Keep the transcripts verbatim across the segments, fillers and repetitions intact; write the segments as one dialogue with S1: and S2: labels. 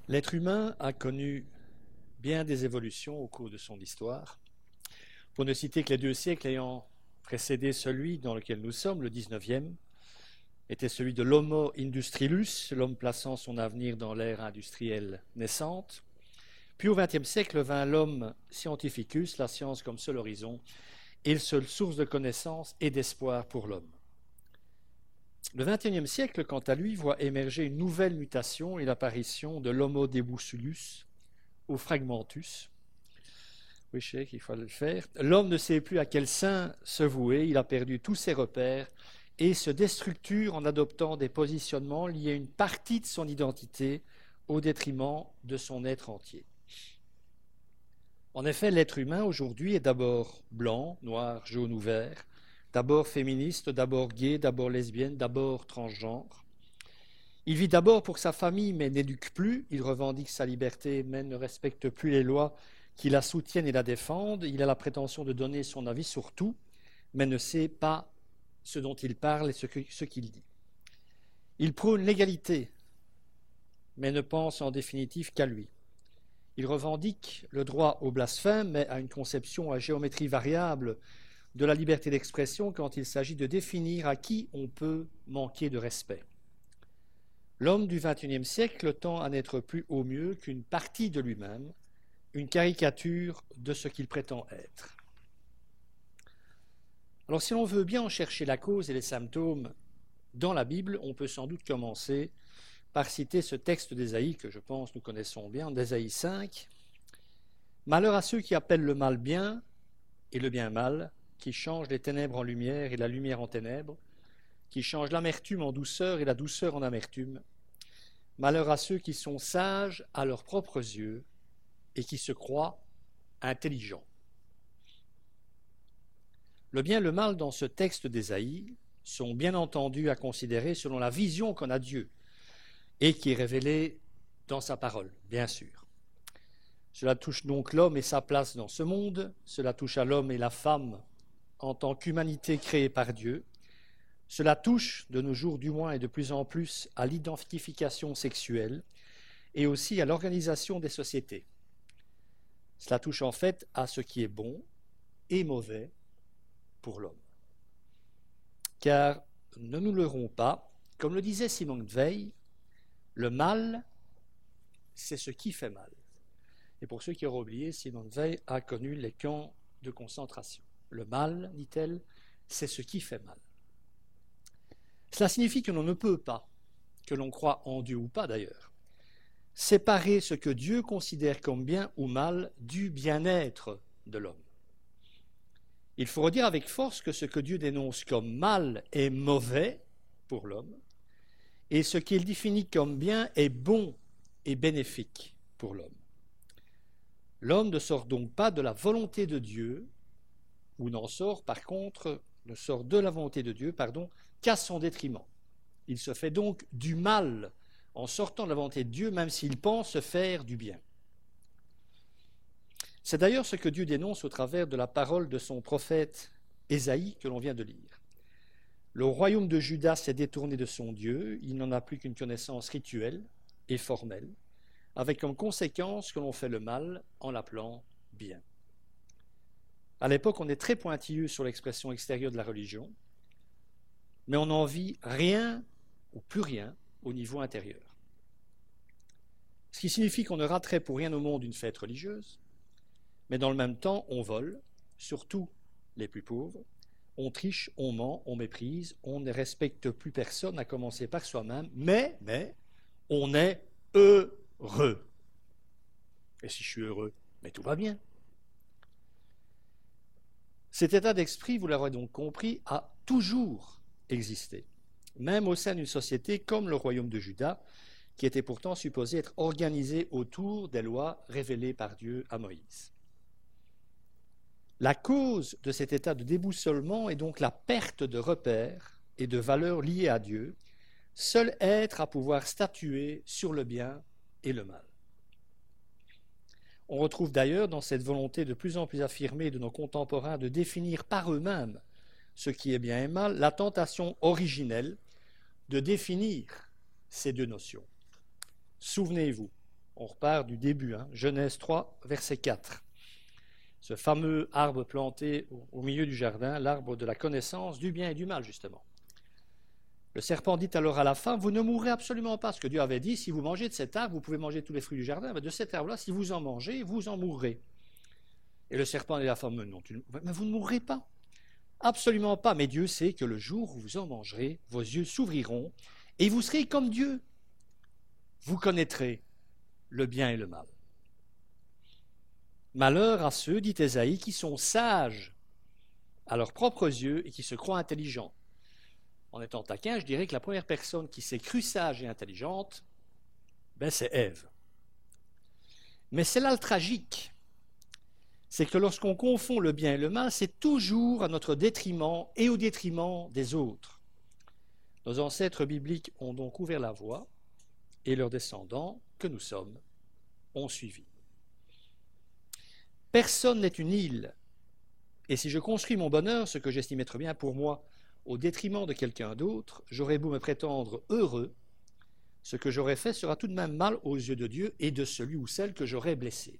S1: L'être humain a connu bien des évolutions au cours de son histoire. Pour ne citer que les deux siècles ayant précédé celui dans lequel nous sommes, le dix-neuvième, était celui de l'Homo industrialus, l'homme plaçant son avenir dans l'ère industrielle naissante. Puis au vingtième siècle vint l'homme scientificus, la science comme seul horizon et seule source de connaissance et d'espoir pour l'homme. Le vingt et unième siècle, quant à lui, voit émerger une nouvelle mutation et l'apparition de l'Homo debussulus ou fragmentus. Oui, je sais qu'il faut le faire. L'homme ne sait plus à quel saint se vouer, il a perdu tous ses repères et se déstructure en adoptant des positionnements liés à une partie de son identité au détriment de son être entier. En effet, l'être humain aujourd'hui est d'abord blanc, noir, jaune ou vert, d'abord féministe, d'abord gay, d'abord lesbienne, d'abord transgenre. Il vit d'abord pour sa famille mais n'éduque plus, il revendique sa liberté mais ne respecte plus les lois qui la soutiennent et la défendent. Il a la prétention de donner son avis sur tout mais ne sait pas ce dont il parle et ce, que, ce qu'il dit. Il prône l'égalité mais ne pense en définitive qu'à lui. Il revendique le droit au blasphème mais a une conception à géométrie variable de la liberté d'expression quand il s'agit de définir à qui on peut manquer de respect. L'homme du vingt et unième siècle tend à n'être plus au mieux qu'une partie de lui-même, une caricature de ce qu'il prétend être. Alors si l'on veut bien en chercher la cause et les symptômes dans la Bible, on peut sans doute commencer par citer ce texte d'Ésaïe que je pense nous connaissons bien, d'Ésaïe cinq. « Malheur à ceux qui appellent le mal bien et le bien mal, qui changent les ténèbres en lumière et la lumière en ténèbres, qui changent l'amertume en douceur et la douceur en amertume. Malheur à ceux qui sont sages à leurs propres yeux et qui se croient intelligents. » Le bien et le mal dans ce texte d'Ésaïe sont bien entendu à considérer selon la vision qu'on a de Dieu et qui est révélée dans sa parole, bien sûr. Cela touche donc l'homme et sa place dans ce monde, cela touche à l'homme et la femme en tant qu'humanité créée par Dieu. Cela touche, de nos jours du moins et de plus en plus, à l'identification sexuelle et aussi à l'organisation des sociétés. Cela touche en fait à ce qui est bon et mauvais pour l'homme. Car, ne nous leurrons pas, comme le disait Simone Veil, le mal, c'est ce qui fait mal. Et pour ceux qui auraient oublié, Simone Veil a connu les camps de concentration. Le mal, dit-elle, c'est ce qui fait mal. Cela signifie que l'on ne peut pas, que l'on croit en Dieu ou pas d'ailleurs, séparer ce que Dieu considère comme bien ou mal du bien-être de l'homme. Il faut redire avec force que ce que Dieu dénonce comme mal est mauvais pour l'homme et ce qu'il définit comme bien est bon et bénéfique pour l'homme. L'homme ne sort donc pas de la volonté de Dieu, ou n'en sort par contre, ne sort de la volonté de Dieu, pardon, qu'à son détriment. Il se fait donc du mal en sortant de la volonté de Dieu, même s'il pense faire du bien. C'est d'ailleurs ce que Dieu dénonce au travers de la parole de son prophète Ésaïe que l'on vient de lire. Le royaume de Juda s'est détourné de son Dieu, il n'en a plus qu'une connaissance rituelle et formelle, avec comme conséquence que l'on fait le mal en l'appelant bien. À l'époque, on est très pointilleux sur l'expression extérieure de la religion, mais on n'en vit rien ou plus rien au niveau intérieur. Ce qui signifie qu'on ne raterait pour rien au monde une fête religieuse, mais dans le même temps, on vole, surtout les plus pauvres, on triche, on ment, on méprise, on ne respecte plus personne, à commencer par soi-même, mais, mais, on est heureux. Et si je suis heureux, mais tout va bien. Cet état d'esprit, vous l'aurez donc compris, a toujours existé, même au sein d'une société comme le royaume de Juda, qui était pourtant supposé être organisé autour des lois révélées par Dieu à Moïse. La cause de cet état de déboussolement est donc la perte de repères et de valeurs liées à Dieu, seul être à pouvoir statuer sur le bien et le mal. On retrouve d'ailleurs dans cette volonté de plus en plus affirmée de nos contemporains de définir par eux-mêmes ce qui est bien et mal, la tentation originelle de définir ces deux notions. Souvenez-vous, On repart du début, hein. Genèse trois, verset quatre. Ce fameux arbre planté au, au milieu du jardin, l'arbre de la connaissance du bien et du mal, justement. Le serpent dit alors à la femme, vous ne mourrez absolument pas. Ce que Dieu avait dit, si vous mangez de cet arbre, vous pouvez manger tous les fruits du jardin, mais de cet arbre-là, si vous en mangez, vous en mourrez. Et le serpent dit à la femme, non, tu, mais vous ne mourrez pas. Absolument pas, mais Dieu sait que le jour où vous en mangerez, vos yeux s'ouvriront et vous serez comme Dieu. Vous connaîtrez le bien et le mal. Malheur à ceux, dit Ésaïe, qui sont sages à leurs propres yeux et qui se croient intelligents. En étant taquin, je dirais que la première personne qui s'est crue sage et intelligente, ben c'est Ève. Mais c'est là le tragique. C'est que lorsqu'on confond le bien et le mal, c'est toujours à notre détriment et au détriment des autres. Nos ancêtres bibliques ont donc ouvert la voie et leurs descendants, que nous sommes, ont suivi. Personne n'est une île. Et si je construis mon bonheur, ce que j'estime être bien pour moi, au détriment de quelqu'un d'autre, j'aurais beau me prétendre heureux, ce que j'aurais fait sera tout de même mal aux yeux de Dieu et de celui ou celle que j'aurais blessé.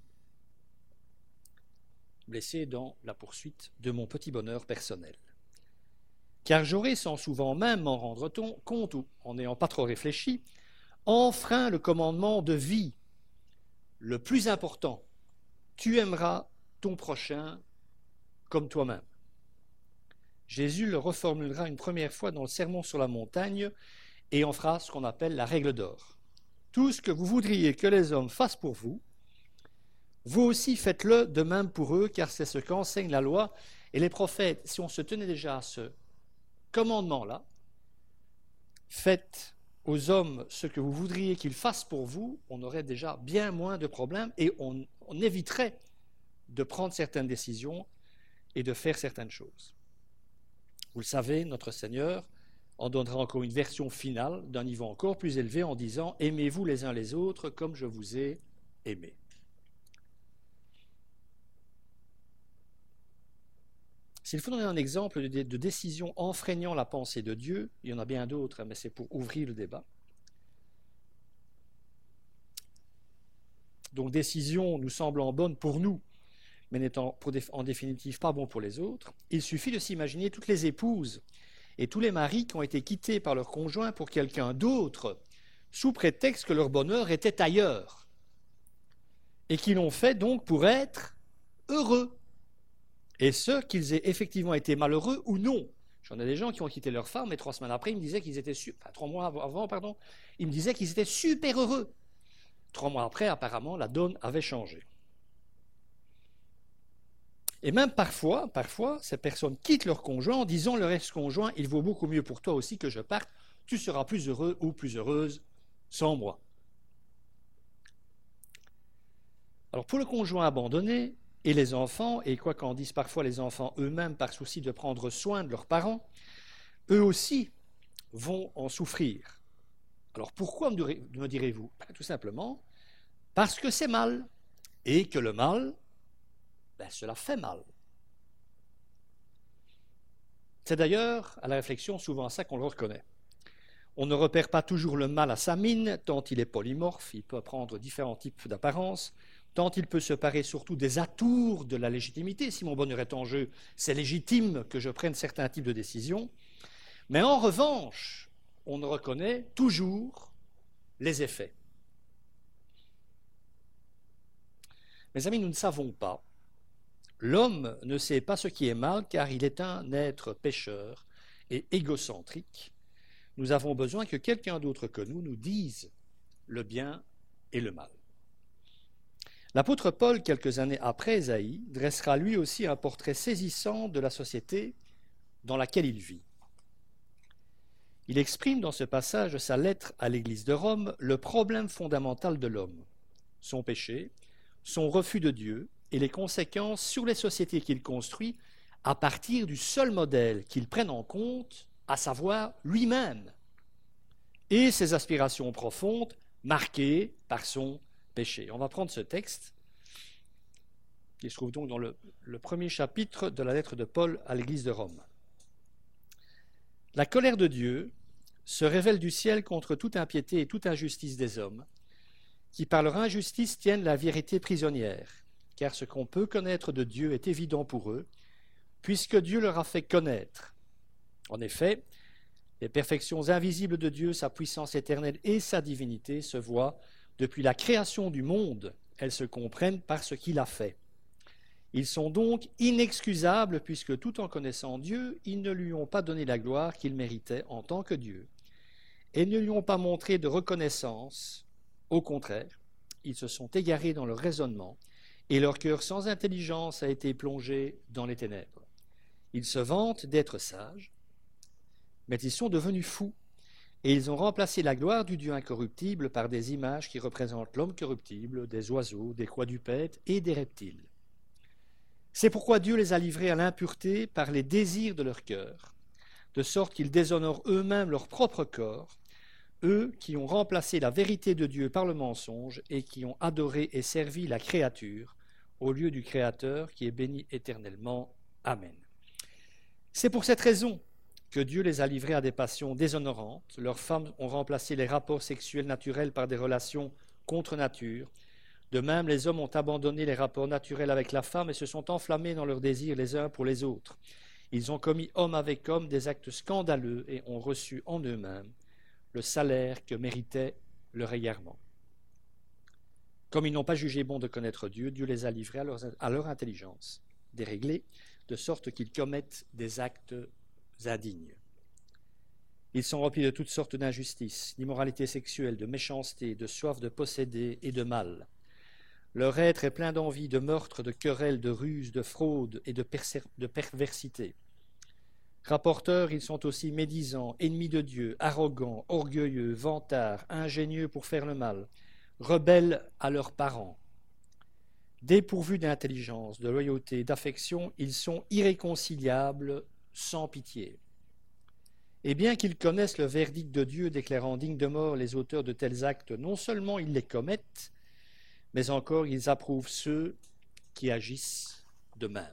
S1: Blessé dans la poursuite de mon petit bonheur personnel. Car j'aurais, sans souvent même m'en rendre compte ou en n'ayant pas trop réfléchi, enfreint le commandement de vie, le plus important. Tu aimeras ton prochain comme toi-même. Jésus le reformulera une première fois dans le Sermon sur la montagne et en fera ce qu'on appelle la règle d'or. Tout ce que vous voudriez que les hommes fassent pour vous, vous aussi faites-le de même pour eux, car c'est ce qu'enseigne la loi et les prophètes. Si on se tenait déjà à ce commandement-là, faites aux hommes ce que vous voudriez qu'ils fassent pour vous, on aurait déjà bien moins de problèmes et on, on éviterait de prendre certaines décisions et de faire certaines choses. Vous le savez, notre Seigneur en donnera encore une version finale d'un niveau encore plus élevé en disant « Aimez-vous les uns les autres comme je vous ai aimés ». S'il faut donner un exemple de, de décision enfreignant la pensée de Dieu, il y en a bien d'autres, mais c'est pour ouvrir le débat. Donc décision nous semblant bonne pour nous, mais n'étant en définitive pas bon pour les autres, il suffit de s'imaginer toutes les épouses et tous les maris qui ont été quittés par leur conjoint pour quelqu'un d'autre, sous prétexte que leur bonheur était ailleurs, et qui l'ont fait donc pour être heureux. Et ce, qu'ils aient effectivement été malheureux ou non. J'en ai des gens qui ont quitté leur femme, et trois semaines après, ils me disaient qu'ils étaient, su... enfin, trois mois avant, pardon, ils me disaient qu'ils étaient super heureux. Trois mois après, apparemment, la donne avait changé. Et même parfois, parfois, ces personnes quittent leur conjoint en disant leur ex-conjoint, il vaut beaucoup mieux pour toi aussi que je parte, tu seras plus heureux ou plus heureuse sans moi. Alors pour le conjoint abandonné et les enfants, et quoi qu'en disent parfois les enfants eux-mêmes par souci de prendre soin de leurs parents, eux aussi vont en souffrir. Alors pourquoi me direz-vous? Tout simplement parce que c'est mal, et que le mal, ben, cela fait mal. C'est d'ailleurs à la réflexion souvent à ça qu'on le reconnaît. On ne repère pas toujours le mal à sa mine, tant il est polymorphe, il peut prendre différents types d'apparence, tant il peut se parer surtout des atours de la légitimité. Si mon bonheur est en jeu, c'est légitime que je prenne certains types de décisions. Mais en revanche, on ne reconnaît toujours les effets. Mes amis, nous ne savons pas. L'homme ne sait pas ce qui est mal car il est un être pécheur et égocentrique. Nous avons besoin que quelqu'un d'autre que nous nous dise le bien et le mal. L'apôtre Paul, quelques années après Ésaïe, dressera lui aussi un portrait saisissant de la société dans laquelle il vit. Il exprime dans ce passage de sa lettre à l'Église de Rome le problème fondamental de l'homme, son péché, son refus de Dieu et les conséquences sur les sociétés qu'il construit à partir du seul modèle qu'il prenne en compte, à savoir lui-même, et ses aspirations profondes marquées par son péché. On va prendre ce texte, qui se trouve donc dans le, le premier chapitre de la lettre de Paul à l'Église de Rome. La colère de Dieu se révèle du ciel contre toute impiété et toute injustice des hommes, qui par leur injustice tiennent la vérité prisonnière, car ce qu'on peut connaître de Dieu est évident pour eux, puisque Dieu leur a fait connaître. En effet, les perfections invisibles de Dieu, sa puissance éternelle et sa divinité se voient depuis la création du monde. Elles se comprennent par ce qu'il a fait. Ils sont donc inexcusables puisque tout en connaissant Dieu, ils ne lui ont pas donné la gloire qu'il méritait en tant que Dieu et ne lui ont pas montré de reconnaissance. Au contraire, ils se sont égarés dans leur raisonnement et leur cœur sans intelligence a été plongé dans les ténèbres. Ils se vantent d'être sages, mais ils sont devenus fous et ils ont remplacé la gloire du Dieu incorruptible par des images qui représentent l'homme corruptible, des oiseaux, des quadrupèdes et des reptiles. C'est pourquoi Dieu les a livrés à l'impureté par les désirs de leur cœur, de sorte qu'ils déshonorent eux-mêmes leur propre corps, eux qui ont remplacé la vérité de Dieu par le mensonge et qui ont adoré et servi la créature au lieu du Créateur qui est béni éternellement. Amen. C'est pour cette raison que Dieu les a livrés à des passions déshonorantes. Leurs femmes ont remplacé les rapports sexuels naturels par des relations contre nature. De même, les hommes ont abandonné les rapports naturels avec la femme et se sont enflammés dans leurs désirs les uns pour les autres. Ils ont commis homme avec homme des actes scandaleux et ont reçu en eux-mêmes le salaire que méritait leur égarement. Comme ils n'ont pas jugé bon de connaître Dieu, Dieu les a livrés à leur, à leur intelligence, déréglée, de sorte qu'ils commettent des actes indignes. Ils sont remplis de toutes sortes d'injustices, d'immoralité sexuelle, de méchanceté, de soif de posséder et de mal. Leur être est plein d'envie, de meurtre, de querelles, de ruses, de fraude et de, perser- de perversité. Rapporteurs, ils sont aussi médisants, ennemis de Dieu, arrogants, orgueilleux, vantards, ingénieux pour faire le mal, rebelles à leurs parents. Dépourvus d'intelligence, de loyauté, d'affection, ils sont irréconciliables, sans pitié. Et bien qu'ils connaissent le verdict de Dieu déclarant dignes de mort les auteurs de tels actes, non seulement ils les commettent, mais encore ils approuvent ceux qui agissent de même.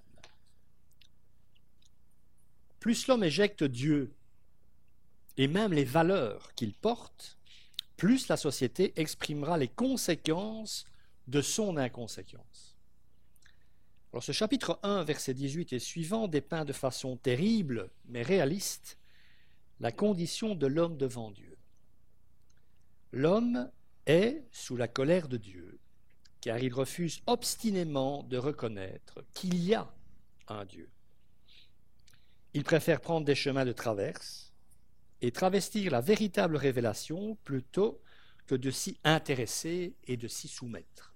S1: Plus l'homme éjecte Dieu et même les valeurs qu'il porte, plus la société exprimera les conséquences de son inconséquence. Alors ce chapitre un, verset dix-huit et suivant dépeint de façon terrible, mais réaliste, la condition de l'homme devant Dieu. L'homme est sous la colère de Dieu, car il refuse obstinément de reconnaître qu'il y a un Dieu. Il préfère prendre des chemins de traverse et travestir la véritable révélation plutôt que de s'y intéresser et de s'y soumettre.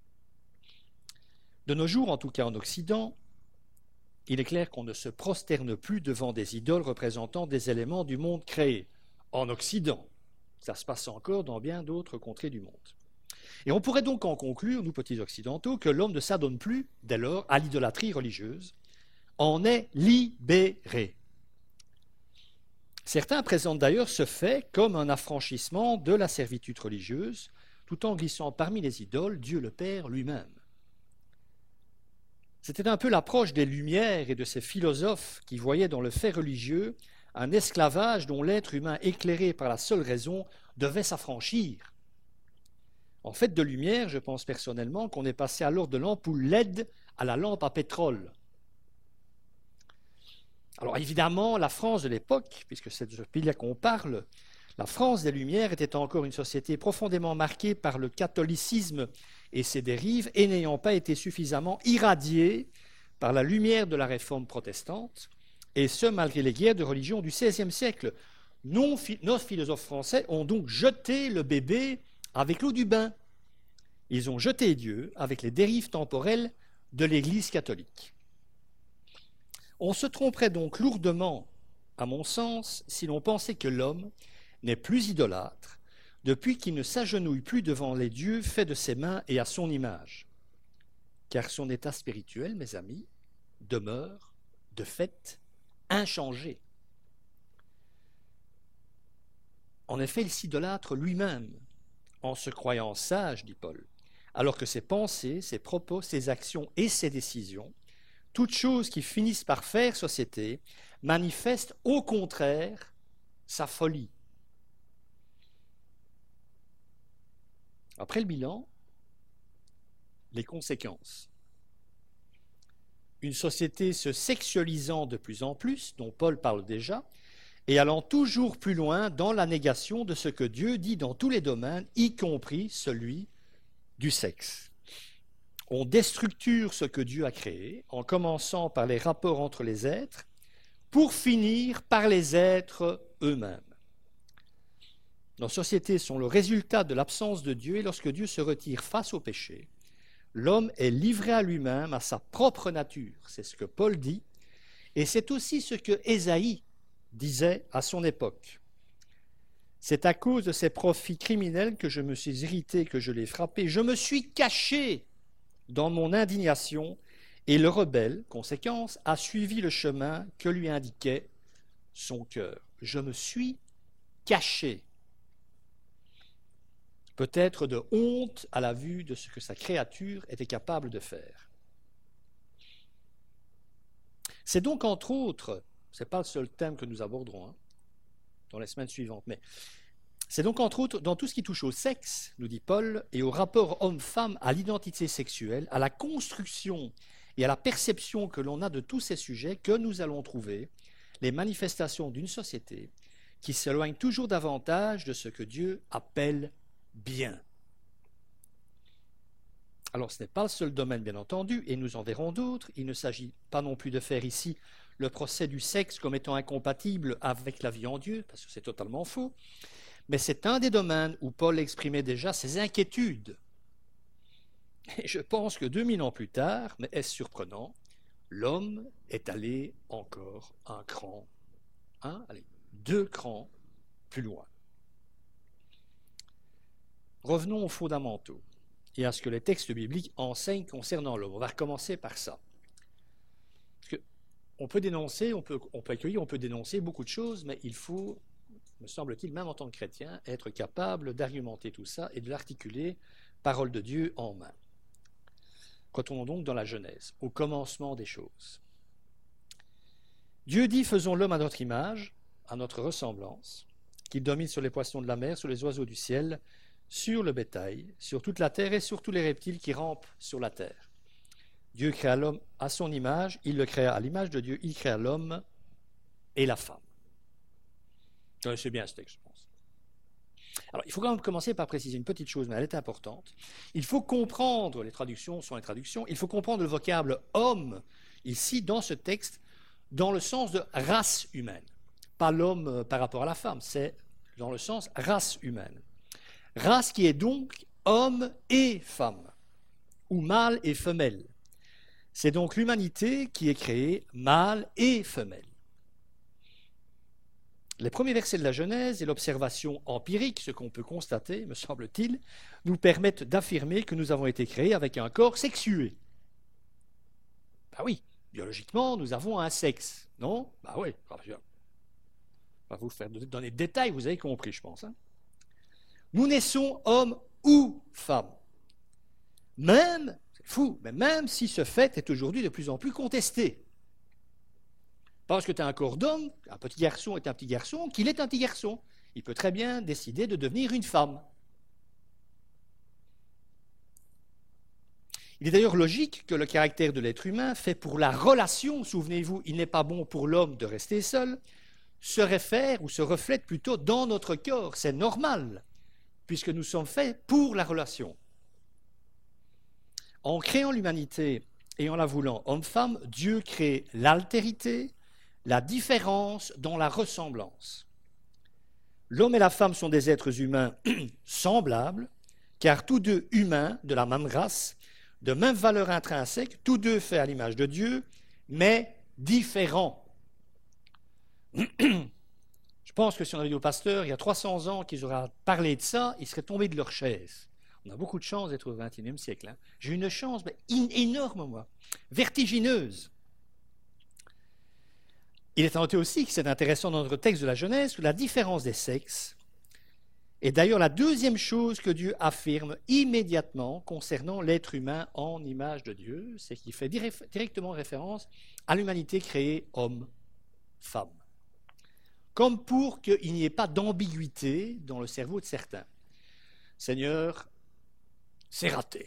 S1: De nos jours, en tout cas en Occident, il est clair qu'on ne se prosterne plus devant des idoles représentant des éléments du monde créé. En Occident, ça se passe encore dans bien d'autres contrées du monde. Et on pourrait donc en conclure, nous petits occidentaux, que l'homme ne s'adonne plus, dès lors, à l'idolâtrie religieuse, en est libéré. Certains présentent d'ailleurs ce fait comme un affranchissement de la servitude religieuse, tout en glissant parmi les idoles Dieu le Père lui-même. C'était un peu l'approche des Lumières et de ces philosophes qui voyaient dans le fait religieux un esclavage dont l'être humain éclairé par la seule raison devait s'affranchir. En fait de Lumière, je pense personnellement qu'on est passé alors de l'ampoule L E D à la lampe à pétrole. Alors évidemment, la France de l'époque, puisque c'est de ce pays-là qu'on parle, la France des Lumières était encore une société profondément marquée par le catholicisme et ses dérives, et n'ayant pas été suffisamment irradiée par la lumière de la réforme protestante, et ce malgré les guerres de religion du seizième siècle. Nos philosophes français ont donc jeté le bébé avec l'eau du bain. Ils ont jeté Dieu avec les dérives temporelles de l'Église catholique. On se tromperait donc lourdement, à mon sens, si l'on pensait que l'homme n'est plus idolâtre depuis qu'il ne s'agenouille plus devant les dieux faits de ses mains et à son image. Car son état spirituel, mes amis, demeure, de fait, inchangé. En effet, il s'idolâtre lui-même, en se croyant sage, dit Paul, alors que ses pensées, ses propos, ses actions et ses décisions, toutes choses qui finissent par faire société, manifestent au contraire sa folie. Après le bilan, les conséquences. Une société se sexualisant de plus en plus, dont Paul parle déjà, et allant toujours plus loin dans la négation de ce que Dieu dit dans tous les domaines, y compris celui du sexe. On déstructure ce que Dieu a créé, en commençant par les rapports entre les êtres, pour finir par les êtres eux-mêmes. Nos sociétés sont le résultat de l'absence de Dieu, et lorsque Dieu se retire face au péché, l'homme est livré à lui-même, à sa propre nature. C'est ce que Paul dit, et c'est aussi ce que Ésaïe disait à son époque. C'est à cause de ces profits criminels que je me suis irrité, que je l'ai frappé. Je me suis caché dans mon indignation, et le rebelle, conséquence, a suivi le chemin que lui indiquait son cœur. Je me suis caché. Peut-être de honte à la vue de ce que sa créature était capable de faire. C'est donc entre autres, ce n'est pas le seul thème que nous aborderons hein, dans les semaines suivantes, mais c'est donc entre autres dans tout ce qui touche au sexe, nous dit Paul, et au rapport homme-femme, à l'identité sexuelle, à la construction et à la perception que l'on a de tous ces sujets, que nous allons trouver les manifestations d'une société qui s'éloigne toujours davantage de ce que Dieu appelle bien. Alors ce n'est pas le seul domaine bien entendu, et nous en verrons d'autres. Il ne s'agit pas non plus de faire ici le procès du sexe comme étant incompatible avec la vie en Dieu, parce que c'est totalement faux, mais c'est un des domaines où Paul exprimait déjà ses inquiétudes. Et je pense que deux mille ans plus tard, mais est-ce surprenant, l'homme est allé encore un cran, hein, allez, deux crans plus loin. Revenons aux fondamentaux et à ce que les textes bibliques enseignent concernant l'homme. On va recommencer par ça. Parce que on peut dénoncer, on peut, on peut accueillir, on peut dénoncer beaucoup de choses, mais il faut, me semble-t-il, même en tant que chrétien, être capable d'argumenter tout ça et de l'articuler, parole de Dieu en main. Retournons donc dans la Genèse, au commencement des choses. Dieu dit, faisons l'homme à notre image, à notre ressemblance, qu'il domine sur les poissons de la mer, sur les oiseaux du ciel, sur le bétail, sur toute la terre et sur tous les reptiles qui rampent sur la terre. Dieu créa l'homme à son image, il le créa à l'image de Dieu, il créa l'homme et la femme. Vous connaissez bien ce texte, je pense. Alors, il faut quand même commencer par préciser une petite chose, mais elle est importante. Il faut comprendre, les traductions sont les traductions, il faut comprendre le vocable « homme » ici, dans ce texte, dans le sens de race humaine. Pas l'homme par rapport à la femme, c'est dans le sens race humaine. Race qui est donc homme et femme, ou mâle et femelle. C'est donc l'humanité qui est créée mâle et femelle. Les premiers versets de la Genèse et l'observation empirique, ce qu'on peut constater, me semble-t-il, nous permettent d'affirmer que nous avons été créés avec un corps sexué. Ben oui, biologiquement, nous avons un sexe, non? Ben oui, je vais pas vous faire donner de détails, vous avez compris, je pense. Hein? Nous naissons hommes ou femmes. Même, c'est fou, mais même si ce fait est aujourd'hui de plus en plus contesté. Parce que tu as un corps d'homme, un petit garçon est un petit garçon, qu'il est un petit garçon. Il peut très bien décider de devenir une femme. Il est d'ailleurs logique que le caractère de l'être humain, fait pour la relation, souvenez-vous, il n'est pas bon pour l'homme de rester seul, se réfère ou se reflète plutôt dans notre corps. C'est normal, puisque nous sommes faits pour la relation. En créant l'humanité et en la voulant homme-femme, Dieu crée l'altérité, la différence dans la ressemblance. L'homme et la femme sont des êtres humains semblables, car tous deux humains, de la même race, de même valeur intrinsèque, tous deux faits à l'image de Dieu, mais différents. Je pense que si on avait dit aux pasteurs, il y a trois cents ans qu'ils auraient parlé de ça, ils seraient tombés de leur chaise. On a beaucoup de chance d'être au vingt et unième siècle. Hein. J'ai une chance mais énorme, moi, vertigineuse. Il est noté aussi que c'est intéressant dans notre texte de la Genèse, la différence des sexes est d'ailleurs la deuxième chose que Dieu affirme immédiatement concernant l'être humain en image de Dieu, c'est qu'il fait directement référence à l'humanité créée homme-femme. Comme pour qu'il n'y ait pas d'ambiguïté dans le cerveau de certains. Seigneur, c'est raté.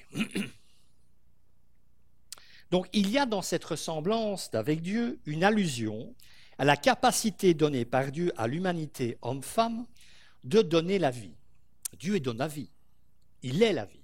S1: Donc il y a dans cette ressemblance avec Dieu une allusion à la capacité donnée par Dieu à l'humanité homme-femme de donner la vie. Dieu donne la vie, il est la vie.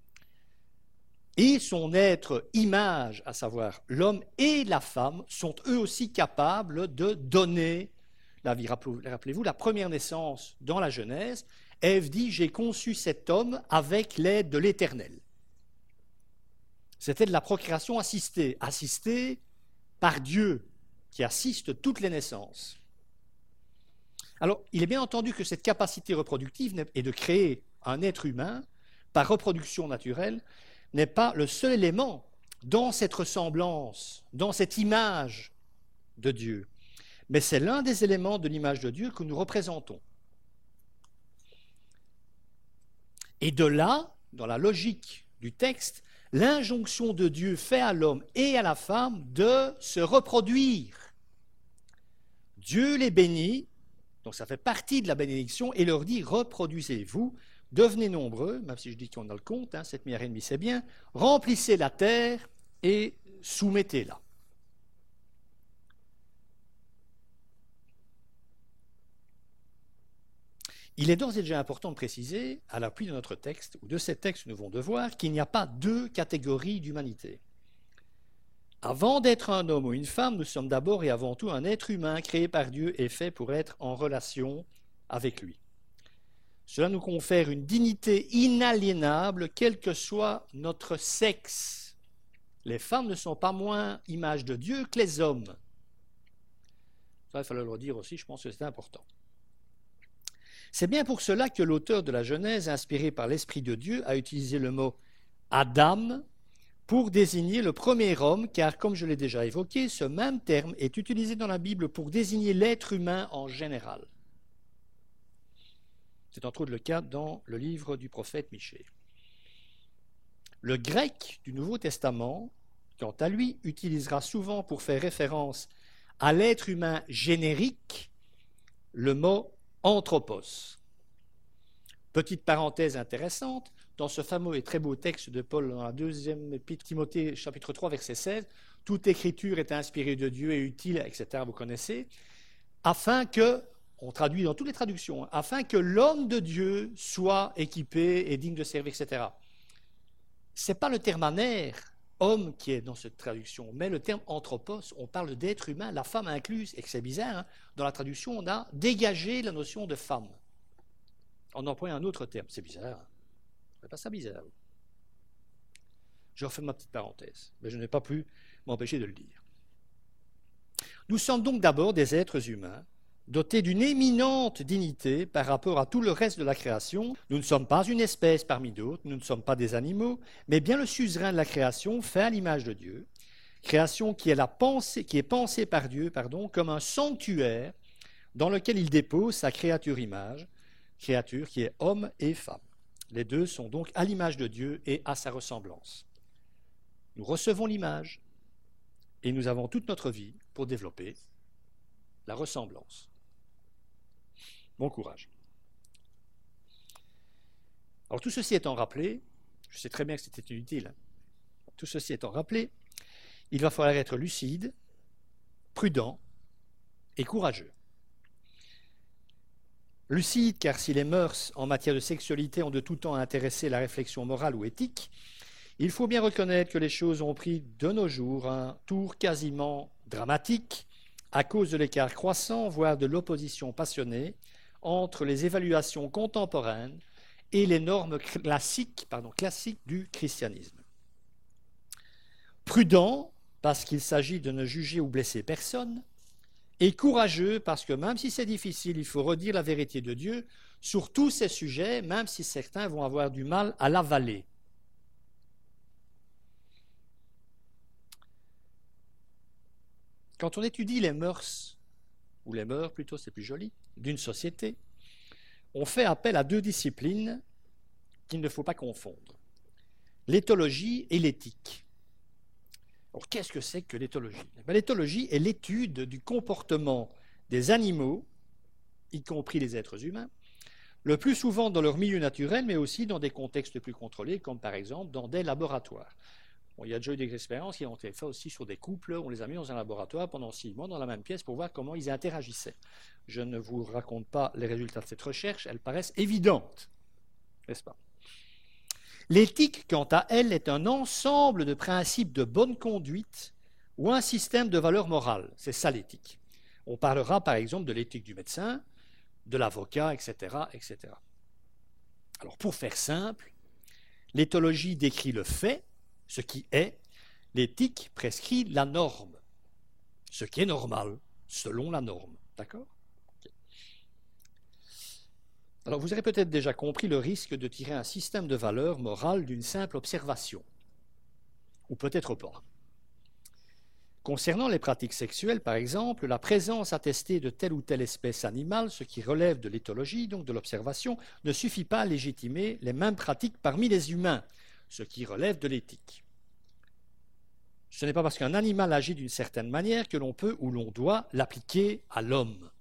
S1: Et son être image, à savoir l'homme et la femme, sont eux aussi capables de donner la vie. Rappelez-vous, la première naissance dans la Genèse, Ève dit « J'ai conçu cet homme avec l'aide de l'Éternel ». C'était de la procréation assistée, assistée par Dieu, qui assiste toutes les naissances. Alors, il est bien entendu que cette capacité reproductive est de créer un être humain par reproduction naturelle, n'est pas le seul élément dans cette ressemblance, dans cette image de Dieu. Mais c'est l'un des éléments de l'image de Dieu que nous représentons. Et de là, dans la logique du texte, l'injonction de Dieu fait à l'homme et à la femme de se reproduire. Dieu les bénit, donc ça fait partie de la bénédiction, et leur dit « Reproduisez-vous ». Devenez nombreux, même si je dis qu'on a le compte, hein, sept milliards et demi c'est bien, remplissez la terre et soumettez-la. Il est d'ores et déjà important de préciser, à l'appui de notre texte, ou de ces textes nous devons devoir, qu'il n'y a pas deux catégories d'humanité. Avant d'être un homme ou une femme, nous sommes d'abord et avant tout un être humain créé par Dieu et fait pour être en relation avec lui. Cela nous confère une dignité inaliénable, quel que soit notre sexe. Les femmes ne sont pas moins image de Dieu que les hommes. Ça, il fallait le dire aussi, je pense que c'est important. C'est bien pour cela que l'auteur de la Genèse, inspiré par l'Esprit de Dieu, a utilisé le mot « Adam » pour désigner le premier homme, car, comme je l'ai déjà évoqué, ce même terme est utilisé dans la Bible pour désigner l'être humain en général. C'est entre autres le cas dans le livre du prophète Michée. Le grec du Nouveau Testament, quant à lui, utilisera souvent pour faire référence à l'être humain générique le mot anthropos. Petite parenthèse intéressante, dans ce fameux et très beau texte de Paul dans la deuxième épître Timothée, chapitre trois, verset seize, « Toute écriture est inspirée de Dieu et utile, et cetera, vous connaissez, afin que, on traduit dans toutes les traductions, hein, afin que l'homme de Dieu soit équipé et digne de servir, et cetera. Ce n'est pas le terme anère, homme, qui est dans cette traduction, mais le terme anthropos, on parle d'être humain, la femme incluse, et que c'est bizarre, hein, dans la traduction, on a dégagé la notion de femme. On emploie un autre terme, c'est bizarre. Hein. C'est pas ça bizarre. Je refais ma petite parenthèse, mais je n'ai pas pu m'empêcher de le dire. Nous sommes donc d'abord des êtres humains, dotés d'une éminente dignité par rapport à tout le reste de la création. Nous ne sommes pas une espèce parmi d'autres, nous ne sommes pas des animaux, mais bien le suzerain de la création fait à l'image de Dieu, création qui est, la pensée, qui est pensée par Dieu pardon, comme un sanctuaire dans lequel il dépose sa créature image, créature qui est homme et femme. Les deux sont donc à l'image de Dieu et à sa ressemblance. Nous recevons l'image et nous avons toute notre vie pour développer la ressemblance. Bon courage. Alors tout ceci étant rappelé, je sais très bien que c'était inutile, tout ceci étant rappelé, il va falloir être lucide, prudent et courageux. Lucide, car si les mœurs en matière de sexualité ont de tout temps intéressé la réflexion morale ou éthique, il faut bien reconnaître que les choses ont pris de nos jours un tour quasiment dramatique à cause de l'écart croissant, voire de l'opposition passionnée entre les évaluations contemporaines et les normes classiques, pardon, classiques du christianisme. Prudent, parce qu'il s'agit de ne juger ou blesser personne, et courageux, parce que même si c'est difficile, il faut redire la vérité de Dieu sur tous ces sujets, même si certains vont avoir du mal à l'avaler. Quand on étudie les mœurs, ou les mœurs plutôt, c'est plus joli, d'une société, on fait appel à deux disciplines qu'il ne faut pas confondre, l'éthologie et l'éthique. Alors, qu'est-ce que c'est que l'éthologie? L'éthologie est l'étude du comportement des animaux, y compris les êtres humains, le plus souvent dans leur milieu naturel, mais aussi dans des contextes plus contrôlés, comme par exemple dans des laboratoires. Bon, il y a déjà eu des expériences qui ont été faites aussi sur des couples. On les a mis dans un laboratoire pendant six mois dans la même pièce pour voir comment ils interagissaient. Je ne vous raconte pas les résultats de cette recherche, elles paraissent évidentes, n'est-ce pas? L'éthique, quant à elle, est un ensemble de principes de bonne conduite ou un système de valeurs morales. C'est ça l'éthique. On parlera par exemple de l'éthique du médecin, de l'avocat, et cetera, et cetera. Alors pour faire simple, l'éthologie décrit le fait, ce qui est, l'éthique prescrit la norme, ce qui est normal, selon la norme. D'accord? Okay. Alors vous aurez peut-être déjà compris le risque de tirer un système de valeurs morales d'une simple observation, ou peut-être pas. Concernant les pratiques sexuelles, par exemple, la présence attestée de telle ou telle espèce animale, ce qui relève de l'éthologie, donc de l'observation, ne suffit pas à légitimer les mêmes pratiques parmi les humains, ce qui relève de l'éthique. Ce n'est pas parce qu'un animal agit d'une certaine manière que l'on peut ou l'on doit l'appliquer à l'homme.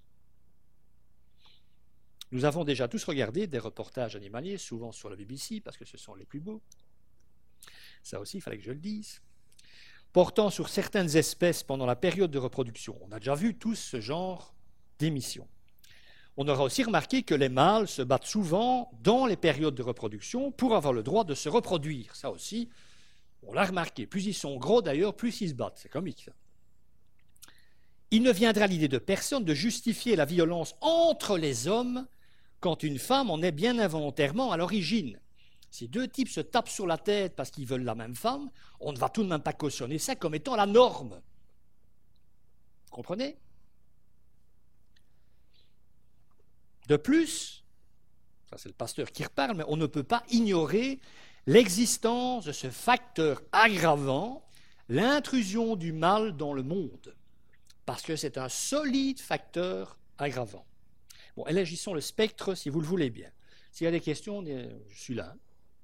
S1: Nous avons déjà tous regardé des reportages animaliers, souvent sur la B B C, parce que ce sont les plus beaux. Ça aussi, il fallait que je le dise. Portant sur certaines espèces pendant la période de reproduction. On a déjà vu tous ce genre d'émissions. On aura aussi remarqué que les mâles se battent souvent dans les périodes de reproduction pour avoir le droit de se reproduire. Ça aussi, on l'a remarqué. Plus ils sont gros d'ailleurs, plus ils se battent. C'est comique, ça. Il ne viendra à l'idée de personne de justifier la violence entre les hommes quand une femme en est bien involontairement à l'origine. Si deux types se tapent sur la tête parce qu'ils veulent la même femme, on ne va tout de même pas cautionner ça comme étant la norme. Vous comprenez? De plus, ça c'est le pasteur qui reparle, mais on ne peut pas ignorer l'existence de ce facteur aggravant, l'intrusion du mal dans le monde, parce que c'est un solide facteur aggravant. Bon, élargissons le spectre si vous le voulez bien. S'il y a des questions, je suis là.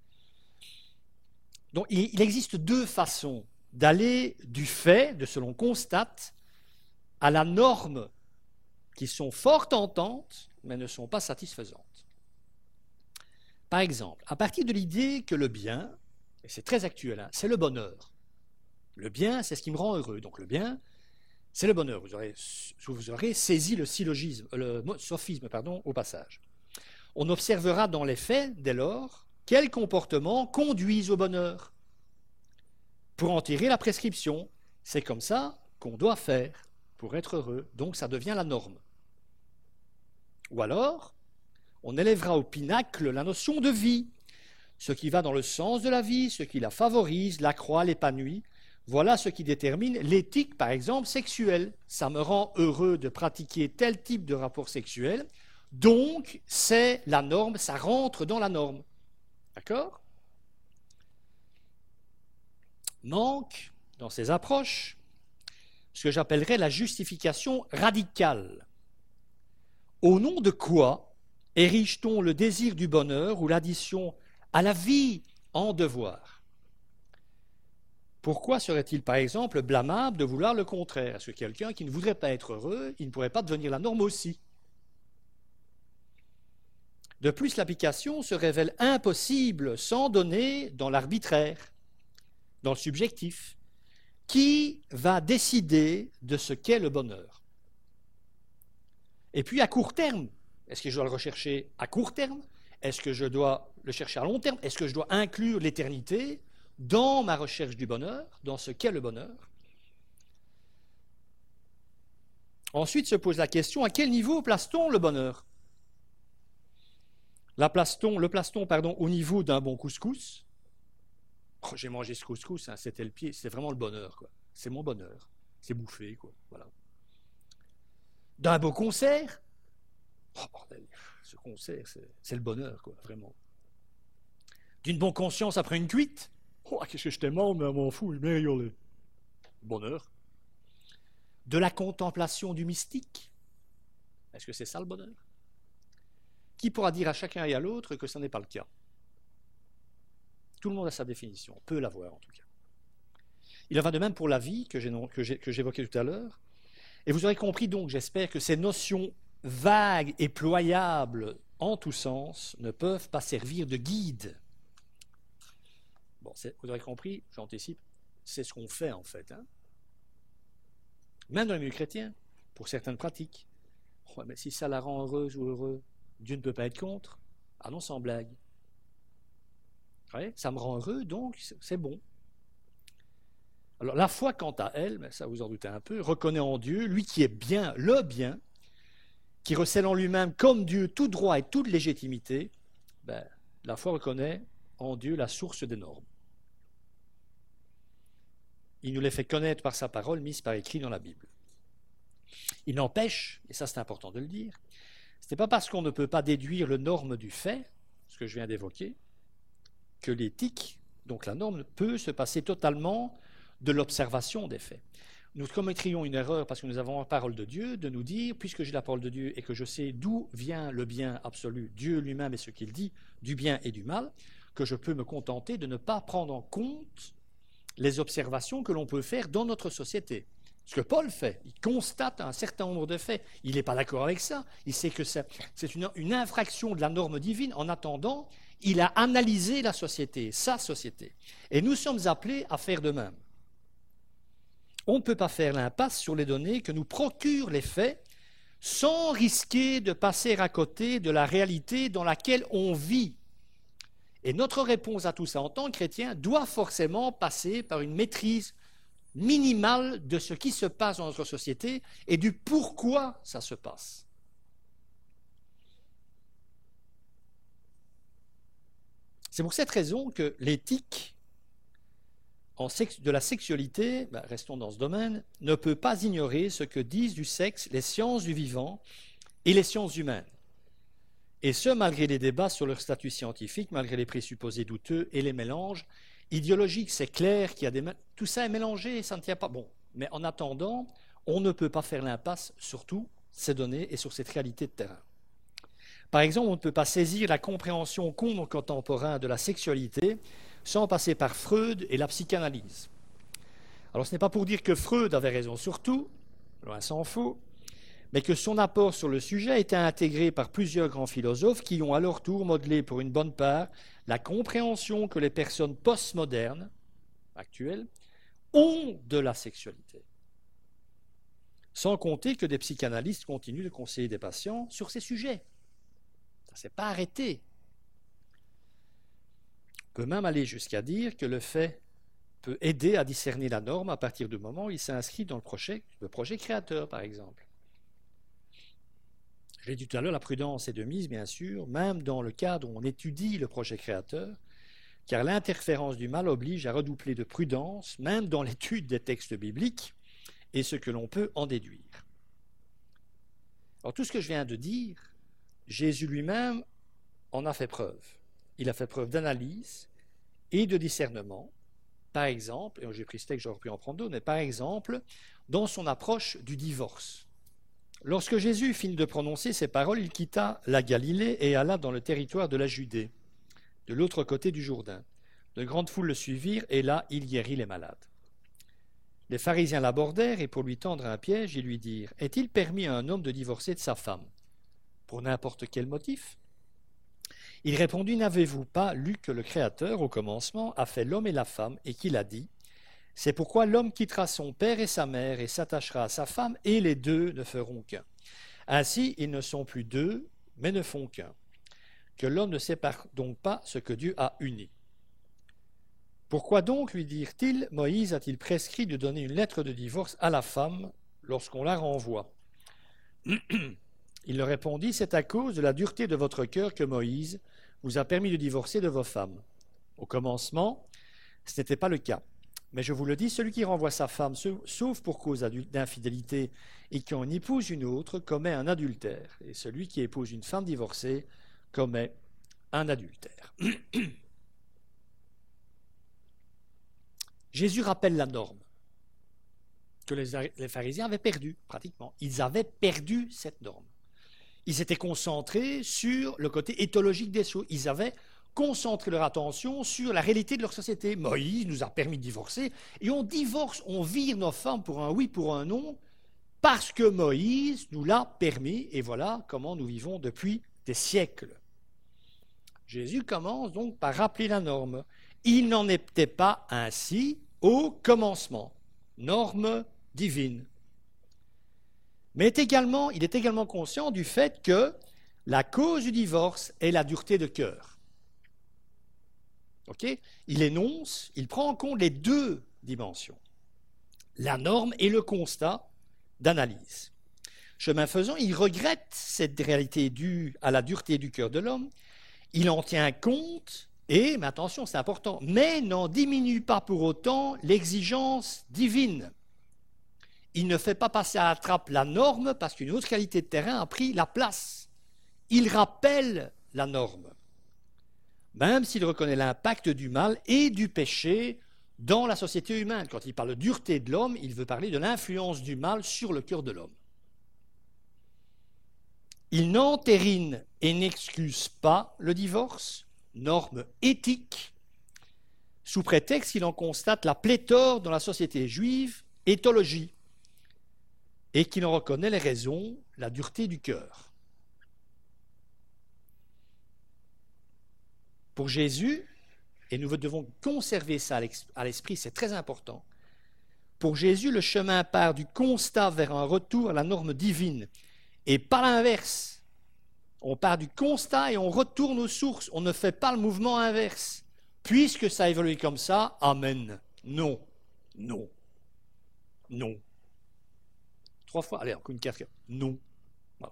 S1: Donc, il existe deux façons d'aller du fait, de ce l'on constate, à la norme, qui sont fort tentantes, mais ne sont pas satisfaisantes. Par exemple, à partir de l'idée que le bien, et c'est très actuel, hein, c'est le bonheur. Le bien, c'est ce qui me rend heureux. Donc le bien, c'est le bonheur. Vous aurez, vous aurez saisi le syllogisme, le sophisme, pardon, au passage. On observera dans les faits, dès lors, quels comportements conduisent au bonheur. Pour en tirer la prescription, c'est comme ça qu'on doit faire pour être heureux. Donc ça devient la norme. Ou alors, on élèvera au pinacle la notion de vie, ce qui va dans le sens de la vie, ce qui la favorise, l'accroît, l'épanouit. Voilà ce qui détermine l'éthique, par exemple, sexuelle. Ça me rend heureux de pratiquer tel type de rapport sexuel, donc c'est la norme, ça rentre dans la norme. D'accord? Manque, dans ces approches, ce que j'appellerais la justification radicale. Au nom de quoi érige-t-on le désir du bonheur ou l'addition à la vie en devoir? Pourquoi serait-il, par exemple, blâmable de vouloir le contraire? Est-ce que quelqu'un qui ne voudrait pas être heureux, il ne pourrait pas devenir la norme aussi? De plus, l'application se révèle impossible sans donner dans l'arbitraire, dans le subjectif. Qui va décider de ce qu'est le bonheur? Et puis, à court terme, est-ce que je dois le rechercher à court terme? Est-ce que je dois le chercher à long terme? Est-ce que je dois inclure l'éternité dans ma recherche du bonheur, dans ce qu'est le bonheur? Ensuite se pose la question, à quel niveau place-t-on le bonheur? La place-t-on, le place-t-on pardon, au niveau d'un bon couscous? Oh, j'ai mangé ce couscous, hein, c'était le pied, c'est vraiment le bonheur, quoi. C'est mon bonheur, c'est bouffé, quoi. Voilà. D'un beau concert? Oh bordel, ce concert, c'est le bonheur, quoi, vraiment. D'une bonne conscience après une cuite? Oh, qu'est-ce que je t'aime, mais m'en fous, il m'a rigolé. Bonheur. De la contemplation du mystique? Est-ce que c'est ça le bonheur? Qui pourra dire à chacun et à l'autre que ce n'est pas le cas? Tout le monde a sa définition, on peut l'avoir en tout cas. Il en va de même pour la vie que j'évoquais tout à l'heure. Et vous aurez compris donc, j'espère, que ces notions vagues et ployables en tout sens, ne peuvent pas servir de guide. Bon, vous aurez compris, j'anticipe, c'est ce qu'on fait en fait. Hein. Même dans les milieux chrétiens, pour certaines pratiques. Ouais, mais si ça la rend heureuse ou heureux, Dieu ne peut pas être contre. Ah non, sans blague. Ouais, ça me rend heureux, donc c'est bon. Alors la foi, quant à elle, mais ça vous en doutez un peu, reconnaît en Dieu, lui qui est bien, le bien, qui recèle en lui-même comme Dieu tout droit et toute légitimité, ben, la foi reconnaît en Dieu la source des normes. Il nous les fait connaître par sa parole mise par écrit dans la Bible. Il n'empêche, et ça c'est important de le dire, ce n'est pas parce qu'on ne peut pas déduire le norme du fait, ce que je viens d'évoquer, que l'éthique, donc la norme, peut se passer totalement de l'observation des faits. Nous commettrions une erreur parce que nous avons la parole de Dieu, de nous dire, puisque j'ai la parole de Dieu et que je sais d'où vient le bien absolu, Dieu lui-même et ce qu'il dit, du bien et du mal, que je peux me contenter de ne pas prendre en compte les observations que l'on peut faire dans notre société. Ce que Paul fait, il constate un certain nombre de faits. Il n'est pas d'accord avec ça. Il sait que c'est une, une infraction de la norme divine. En attendant, il a analysé la société, sa société. Et nous sommes appelés à faire de même. On ne peut pas faire l'impasse sur les données que nous procurent les faits sans risquer de passer à côté de la réalité dans laquelle on vit. Et notre réponse à tout ça en tant que chrétien doit forcément passer par une maîtrise minimale de ce qui se passe dans notre société et du pourquoi ça se passe. C'est pour cette raison que l'éthique en sexe, de la sexualité, ben restons dans ce domaine, ne peut pas ignorer ce que disent du sexe les sciences du vivant et les sciences humaines. Et ce, malgré les débats sur leur statut scientifique, malgré les présupposés douteux et les mélanges idéologiques. C'est clair qu'il y a des... Tout ça est mélangé, ça ne tient pas. Bon, mais en attendant, on ne peut pas faire l'impasse sur toutes ces données et sur cette réalité de terrain. Par exemple, on ne peut pas saisir la compréhension contemporaine de la sexualité sans passer par Freud et la psychanalyse. Alors ce n'est pas pour dire que Freud avait raison sur tout, loin s'en faut, mais que son apport sur le sujet a été intégré par plusieurs grands philosophes qui ont à leur tour modelé pour une bonne part la compréhension que les personnes postmodernes, actuelles, ont de la sexualité. Sans compter que des psychanalystes continuent de conseiller des patients sur ces sujets. Ça ne s'est pas arrêté. On peut même aller jusqu'à dire que le fait peut aider à discerner la norme à partir du moment où il s'inscrit dans le projet, le projet créateur, par exemple. Je l'ai dit tout à l'heure, la prudence est de mise, bien sûr, même dans le cadre où on étudie le projet créateur, car l'interférence du mal oblige à redoubler de prudence, même dans l'étude des textes bibliques, et ce que l'on peut en déduire. Alors tout ce que je viens de dire, Jésus lui-même en a fait preuve. Il a fait preuve d'analyse et de discernement, par exemple, et j'ai pris ce texte, j'aurais pu en prendre d'autres, mais par exemple, dans son approche du divorce. Lorsque Jésus finit de prononcer ces paroles, il quitta la Galilée et alla dans le territoire de la Judée, de l'autre côté du Jourdain. De grandes foules le suivirent et là, il guérit les malades. Les pharisiens l'abordèrent et pour lui tendre un piège, ils lui dirent « Est-il permis à un homme de divorcer de sa femme ? Pour n'importe quel motif ?» Il répondit « N'avez-vous pas lu que le Créateur, au commencement, a fait l'homme et la femme et qu'il a dit « C'est pourquoi l'homme quittera son père et sa mère et s'attachera à sa femme et les deux ne feront qu'un. Ainsi, ils ne sont plus deux, mais ne font qu'un. Que l'homme ne sépare donc pas ce que Dieu a uni. » Pourquoi donc, lui dirent-ils, Moïse a-t-il prescrit de donner une lettre de divorce à la femme lorsqu'on la renvoie ? Il leur répondit, c'est à cause de la dureté de votre cœur que Moïse vous a permis de divorcer de vos femmes. Au commencement, ce n'était pas le cas. Mais je vous le dis, celui qui renvoie sa femme, sauf pour cause d'infidélité, et qui en épouse une autre, commet un adultère. Et celui qui épouse une femme divorcée commet un adultère. Jésus rappelle la norme que les, les pharisiens avaient perdue, pratiquement. Ils avaient perdu cette norme. Ils s'étaient concentrés sur le côté éthologique des choses. Ils avaient concentré leur attention sur la réalité de leur société. Moïse nous a permis de divorcer, et on divorce, on vire nos femmes pour un oui, pour un non, parce que Moïse nous l'a permis, et voilà comment nous vivons depuis des siècles. Jésus commence donc par rappeler la norme. Il n'en était pas ainsi au commencement. Norme divine. Mais est également, il est également conscient du fait que la cause du divorce est la dureté de cœur. Okay? Il énonce, il prend en compte les deux dimensions, la norme et le constat d'analyse. Chemin faisant, il regrette cette réalité due à la dureté du cœur de l'homme, il en tient compte et, mais attention, c'est important, mais n'en diminue pas pour autant l'exigence divine. Il ne fait pas passer à la trappe la norme parce qu'une autre qualité de terrain a pris la place. Il rappelle la norme, même s'il reconnaît l'impact du mal et du péché dans la société humaine. Quand il parle de dureté de l'homme, il veut parler de l'influence du mal sur le cœur de l'homme. Il n'entérine et n'excuse pas le divorce, norme éthique, sous prétexte qu'il en constate la pléthore dans la société juive, éthologie, et qu'il en reconnaît les raisons, la dureté du cœur. Pour Jésus, et nous devons conserver ça à l'esprit, c'est très important, pour Jésus, le chemin part du constat vers un retour à la norme divine, et pas l'inverse. On part du constat et on retourne aux sources, on ne fait pas le mouvement inverse. Puisque ça a évolué comme ça, amen. Non, non, non. Trois fois, allez, encore une quatrième. Non. Voilà.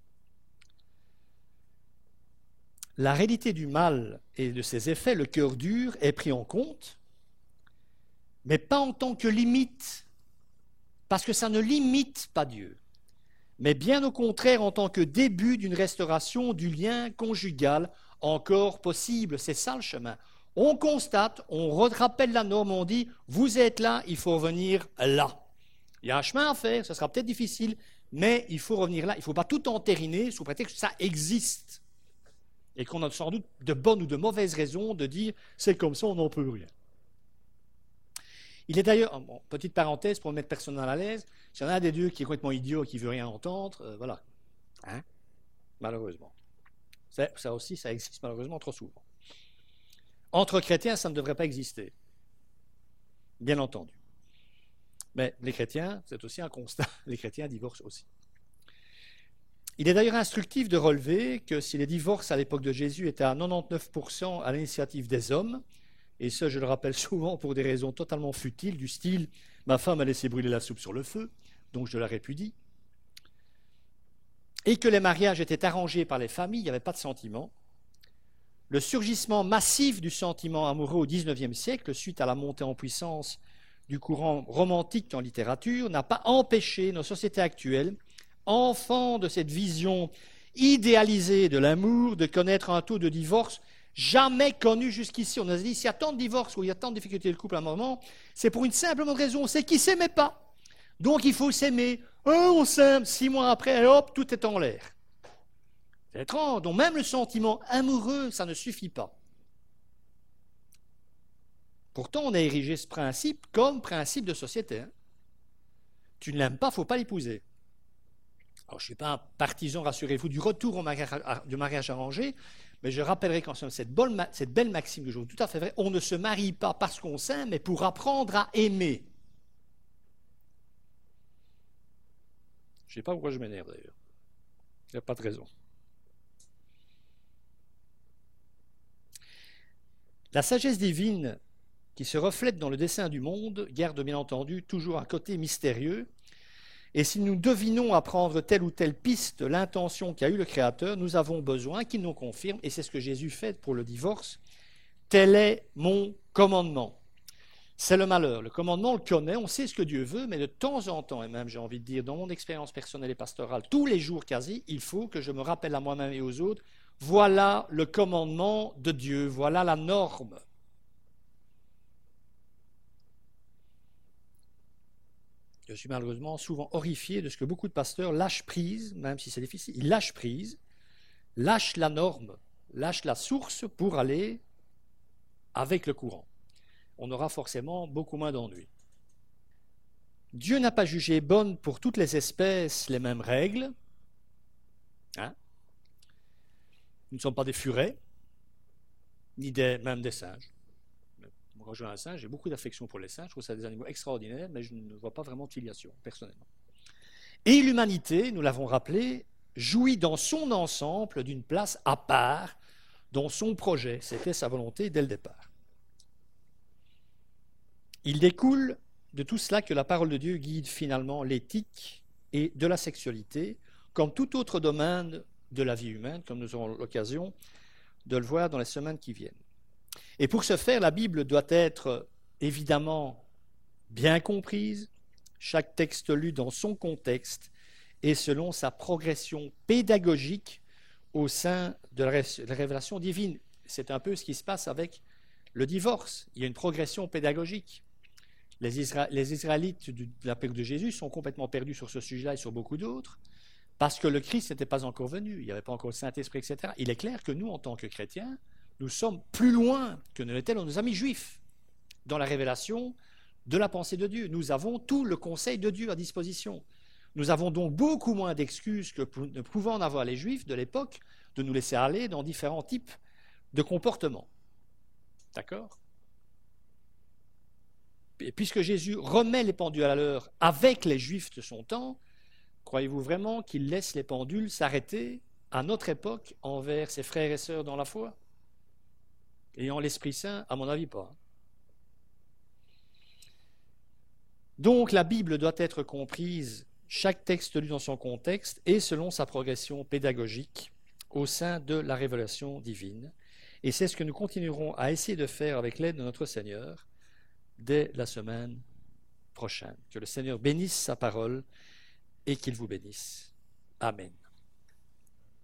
S1: La réalité du mal et de ses effets, le cœur dur, est pris en compte, mais pas en tant que limite, parce que ça ne limite pas Dieu, mais bien au contraire en tant que début d'une restauration du lien conjugal encore possible. C'est ça le chemin. On constate, on rappelle la norme, on dit « vous êtes là, il faut revenir là ». Il y a un chemin à faire, ce sera peut-être difficile, mais il faut revenir là. Il ne faut pas tout entériner sous prétexte que ça existe. Et qu'on a sans doute de bonnes ou de mauvaises raisons de dire « c'est comme ça, on n'en peut rien ». Il est d'ailleurs, bon, petite parenthèse pour mettre personne à l'aise, s'il y en a des deux qui est complètement idiot et qui ne veut rien entendre, euh, voilà. Hein? Malheureusement. Ça, ça aussi, ça existe malheureusement trop souvent. Entre chrétiens, ça ne devrait pas exister. Bien entendu. Mais les chrétiens, c'est aussi un constat, les chrétiens divorcent aussi. Il est d'ailleurs instructif de relever que si les divorces à l'époque de Jésus étaient à quatre-vingt-dix-neuf pour cent à l'initiative des hommes, et ça je le rappelle souvent pour des raisons totalement futiles, du style « ma femme a laissé brûler la soupe sur le feu, donc je la répudie », et que les mariages étaient arrangés par les familles, il n'y avait pas de sentiment, le surgissement massif du sentiment amoureux au dix-neuvième siècle, suite à la montée en puissance du courant romantique en littérature, n'a pas empêché nos sociétés actuelles, enfants de cette vision idéalisée de l'amour, de connaître un taux de divorce jamais connu jusqu'ici. On a dit, s'il y a tant de divorces ou il y a tant de difficultés de couple à un moment, c'est pour une simple raison, c'est qu'ils ne s'aimaient pas. Donc il faut s'aimer. Oh, on s'aime, six mois après, hop, tout est en l'air. C'est étrange. Donc même le sentiment amoureux, ça ne suffit pas. Pourtant, on a érigé ce principe comme principe de société. Hein. Tu ne l'aimes pas, il ne faut pas l'épouser. Alors, je ne suis pas un partisan, rassurez-vous, du retour au mariage, du mariage arrangé, mais je rappellerai quand même cette, bonne, cette belle maxime que je trouve tout à fait vraie, on ne se marie pas parce qu'on s'aime, mais pour apprendre à aimer. Je ne sais pas pourquoi je m'énerve d'ailleurs. Il n'y a pas de raison. La sagesse divine qui se reflète dans le dessein du monde garde bien entendu toujours un côté mystérieux. Et si nous devinons apprendre telle ou telle piste l'intention qu'a eu le Créateur, nous avons besoin qu'il nous confirme, et c'est ce que Jésus fait pour le divorce, tel est mon commandement. C'est le malheur. Le commandement, on le connaît, on sait ce que Dieu veut, mais de temps en temps, et même j'ai envie de dire dans mon expérience personnelle et pastorale, tous les jours quasi, il faut que je me rappelle à moi-même et aux autres, voilà le commandement de Dieu, voilà la norme. Je suis malheureusement souvent horrifié de ce que beaucoup de pasteurs lâchent prise, même si c'est difficile, ils lâchent prise, lâchent la norme, lâchent la source pour aller avec le courant. On aura forcément beaucoup moins d'ennuis. Dieu n'a pas jugé bonne pour toutes les espèces les mêmes règles. Hein? Nous ne sommes pas des furets, ni des, même des singes. Moi, quand je vois un singe, j'ai beaucoup d'affection pour les singes, je trouve ça des animaux extraordinaires, mais je ne vois pas vraiment de filiation, personnellement. Et l'humanité, nous l'avons rappelé, jouit dans son ensemble d'une place à part dans son projet. C'était sa volonté dès le départ. Il découle de tout cela que la parole de Dieu guide finalement l'éthique et de la sexualité, comme tout autre domaine de la vie humaine, comme nous aurons l'occasion de le voir dans les semaines qui viennent. Et pour ce faire, la Bible doit être évidemment bien comprise, chaque texte lu dans son contexte et selon sa progression pédagogique au sein de la révélation divine. C'est un peu ce qui se passe avec le divorce. Il y a une progression pédagogique. Les, Isra- les Israélites de la période de Jésus sont complètement perdus sur ce sujet-là et sur beaucoup d'autres, parce que le Christ n'était pas encore venu, il n'y avait pas encore le Saint-Esprit, et cetera. Il est clair que nous, en tant que chrétiens, nous sommes plus loin que ne l'étaient nos amis juifs dans la révélation de la pensée de Dieu. Nous avons tout le conseil de Dieu à disposition. Nous avons donc beaucoup moins d'excuses que ne pouvaient en avoir les Juifs de l'époque de nous laisser aller dans différents types de comportements. D'accord ? Et puisque Jésus remet les pendules à l'heure avec les Juifs de son temps, croyez-vous vraiment qu'il laisse les pendules s'arrêter à notre époque envers ses frères et sœurs dans la foi ? Ayant l'Esprit Saint, à mon avis, pas. Donc la Bible doit être comprise, chaque texte lu dans son contexte et selon sa progression pédagogique au sein de la révélation divine. Et c'est ce que nous continuerons à essayer de faire avec l'aide de notre Seigneur dès la semaine prochaine. Que le Seigneur bénisse sa parole et qu'il vous bénisse. Amen.